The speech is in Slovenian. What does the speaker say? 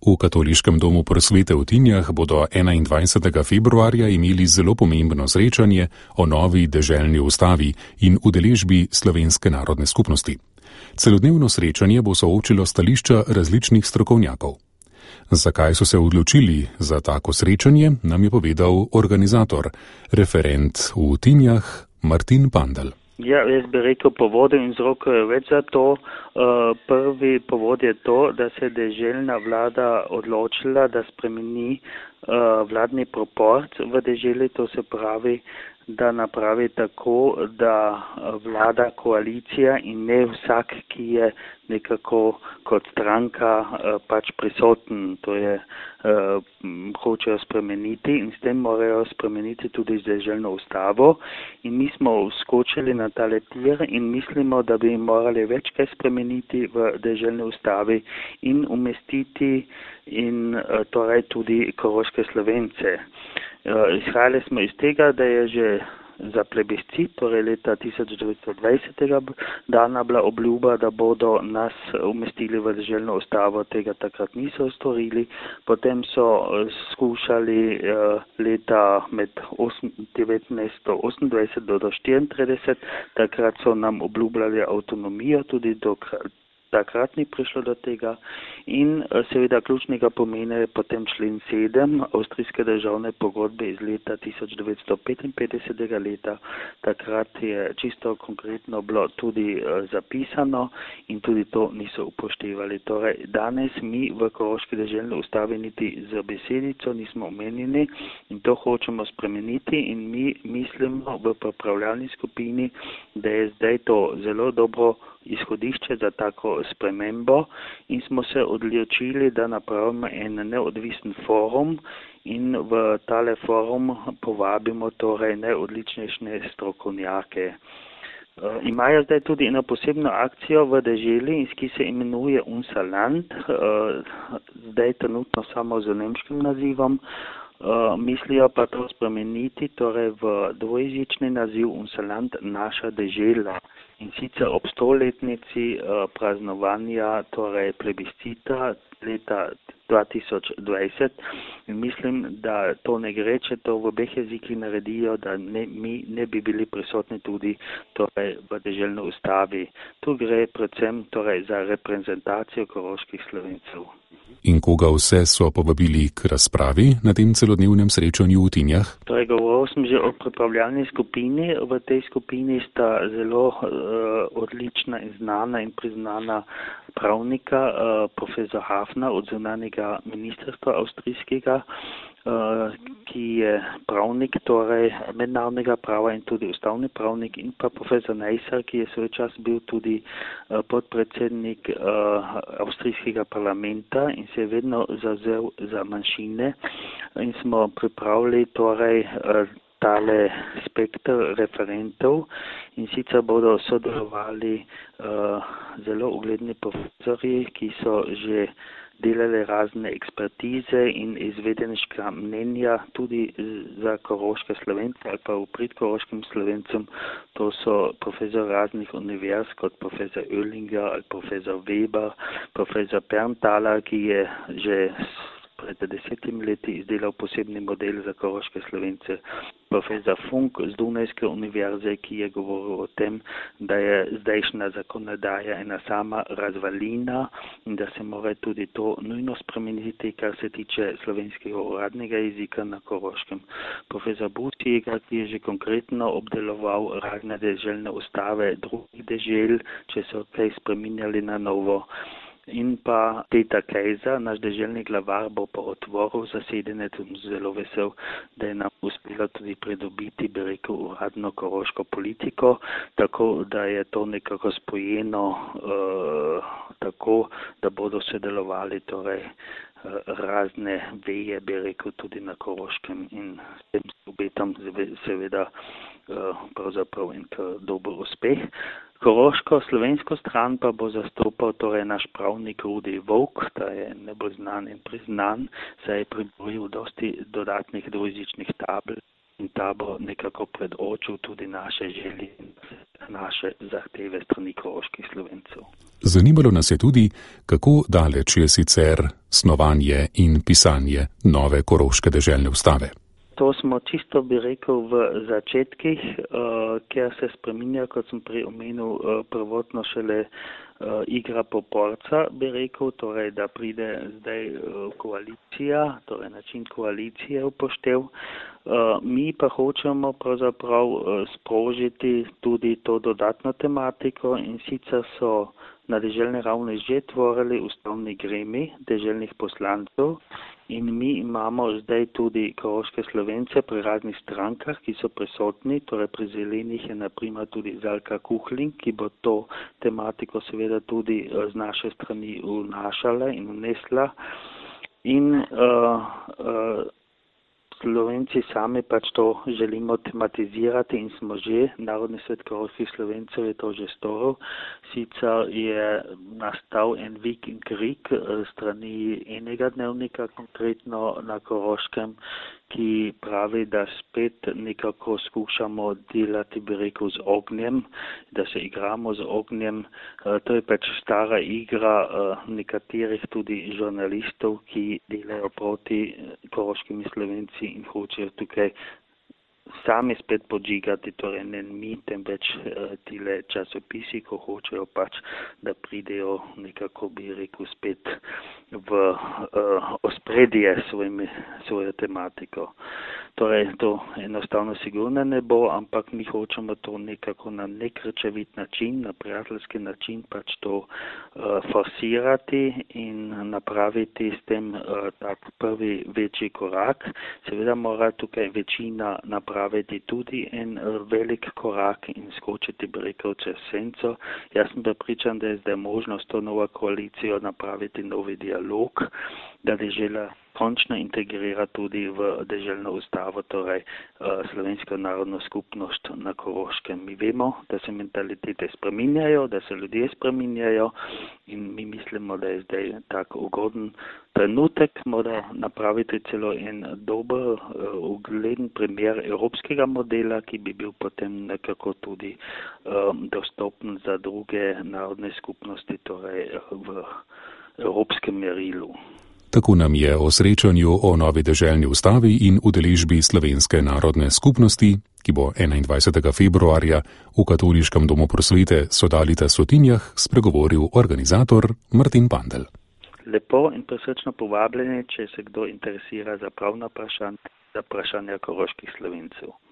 V Katoliškem domu prosvete v Tinjah bodo 21. februarja imeli zelo pomembno srečanje o novi deželni ustavi in udeležbi slovenske narodne skupnosti. Celodnevno srečanje bo soočilo stališča različnih strokovnjakov. Zakaj so se odločili za tako srečanje, nam je povedal organizator, referent v Tinjah Martin Pandl. Ja, jaz bi rekel, povodov in vzrokov je več za to. Prvi povod je to, da se je deželna vlada odločila, da spremeni vladni proport v deželi, to se pravi, da napravi tako, da vlada koalicija in ne vsak, ki je nekako kot stranka pač prisoten, to je hočejo spremeniti in s tem morajo spremeniti tudi deželno ustavo. In mi smo vskočili na tale tir in mislimo, da bi morali več kaj spremeniti v deželni ustavi in umestiti in torej tudi koroške Slovence. Izhajali smo iz tega, da je že za plebiscit, torej leta 1920. dana bila obljuba, da bodo nas umestili v deželno ustavo, tega takrat niso storili. Potem so skušali leta med 1928 do 1934, takrat so nam obljubljali avtonomijo, tudi takrat ni prišlo do tega in seveda ključnega pomena je potem člen 7 Avstrijske državne pogodbe iz leta 1955. leta. Takrat je čisto konkretno bilo tudi zapisano in tudi to niso upoštevali. Torej, danes mi v koroški deželni ustavi niti z besedico nismo omenjeni in to hočemo spremeniti in mi mislimo v pripravljalni skupini, da je zdaj to zelo dobro izhodišče za tako spremembo in smo se odločili, da napravimo en neodvisen forum in v tale forum povabimo torej najodličnejše strokovnjake. Imajo zdaj tudi eno posebno akcijo v deželi, ki se imenuje Unserland, zdaj trenutno samo z nemškim nazivom. Mislijo pa to spremeniti torej v dvojezični naziv Unserland naša dežela. In sicer ob 100-letnici praznovanja, torej plebiscita leta 2020. In mislim, da to ne gre, če to v obeh jezikih naredijo, da mi ne bi bili prisotni tudi torej, v deželni ustavi. Tu gre predvsem torej, za reprezentacijo koroških Slovencev. In koga vse so povabili k razpravi na tem celodnevnem srečanju v Tinjah? Torej, govoril sem že o pripravljalni skupini. V tej skupini sta zelo odlična in znana in priznana pravnika, profesor Hafner od zunanjega ministrstva avstrijskega, ki je pravnik, torej mednarodnega prava in tudi ustavni pravnik, in pa profesor Neisser, ki je svoj čas bil tudi podpredsednik avstrijskega parlamenta in se je vedno zavzel za manjšine. In smo pripravili torej tale spektr referentov in sicer bodo sodelovali zelo ugledni profesori, ki so že delali razne ekspertize in izvedeniška mnenja tudi za koroške Slovence ali pa v prid koroškim Slovencem. To so profesor raznih univerz kot profesor Oehlinger ali profesor Weber, profesor Pernthaler, ki je že pred 10 leti izdelal posebni model za koroške Slovence, profesor Funk z Dunajske univerze, ki je govoril o tem, da je zdajšnja zakonodaja ena sama razvalina in da se mora tudi to nujno spremeniti, kar se tiče slovenskega uradnega jezika na Koroškem. Profesor Busjega, ki je že konkretno obdeloval razne deželne ustave drugih dežel, če so kaj spreminjali na novo. In pa Peter Kejzer, naš deželni glavar, bo pa otvoril zasedanje, tudi zelo vesel, da je nam uspelo tudi pridobiti, bi rekel, uradno koroško politiko, tako da je to nekako spojeno tako, da bodo sodelovali torej razne veje, bi rekel, tudi na Koroškem in s tem obetam seveda pravzaprav en dober uspeh. Koroško, slovensko stran pa bo zastopal torej naš pravnik Rudi Volk, ta je najbolj znan in priznan, saj je priboril dosti dodatnih dvojezičnih tabel in ta bo nekako predočil tudi naše želje. naše zahteve strani koroških Slovencev. Zanimalo nas je tudi, kako daleč je sicer snovanje in pisanje nove koroške deželne ustave. To smo čisto, bi rekel, v začetkih, kjer se spreminja, kot sem prej omenil, prvotno šele igra poporca, bi rekel, torej, da pride zdaj koalicija, torej način koalicije upoštev. Mi pa hočemo pravzaprav sprožiti tudi to dodatno tematiko in sicer so na deželni ravni že tvorili ustavni gremi deželnih poslancev in mi imamo zdaj tudi koroške Slovence pri raznih strankah, ki so prisotni, torej pri Zelenih je naprimer tudi Zalka Kuhlin, ki bo to tematiko seveda tudi z naše strani vnašala in vnesla. In Slovenci sami pač to želimo tematizirati in smo že, Narodni svet koroških Slovencev je to že storil. Sicer je nastal en vik in krik strani enega dnevnika, konkretno na Koroškem, ki pravi, da spet nekako skušamo delati, bi rekel, z ognjem, da se igramo z ognjem. To je pač stara igra nekaterih tudi žurnalistov, ki delajo proti koroškimi Slovenci in hočejo tukaj sami spet podžigati, torej ne mi, temveč tile časopisi, ko hočejo pač, da pridejo nekako, bi rekel, spet v ospredje svojo tematiko. Torej, to enostavno sigurno ne bo, ampak mi hočemo to nekako na nek rečevit način, na prijateljski način pač to forsirati in napraviti s tem tak prvi večji korak. Seveda mora tukaj večina napraviti tudi en velik korak in skočiti, bi rekel, čez senco. Jaz sem prepričan, da je zdaj možnost to novo koalicijo napraviti novi dialog, da dežela končno integrira tudi v deželno ustavo, torej slovensko narodno skupnost na Koroškem. Mi vemo, da se mentalitete spreminjajo, da se ljudje spreminjajo in mi mislimo, da je zdaj tak ugoden trenutek, mora napraviti celo en dober, ugleden primer evropskega modela, ki bi bil potem nekako tudi dostopen za druge narodne skupnosti, torej v evropskem merilu. Tako nam je o srečanju o novi deželni ustavi in udeležbi Slovenske narodne skupnosti, ki bo 21. februarja v Katoliškem domu prosvete Sodalitas v Tinjah, spregovoril organizator Martin Pandl. Lepo in prisrčno povabljeni, če se kdo interesira za pravna vprašanja koroških Slovencev.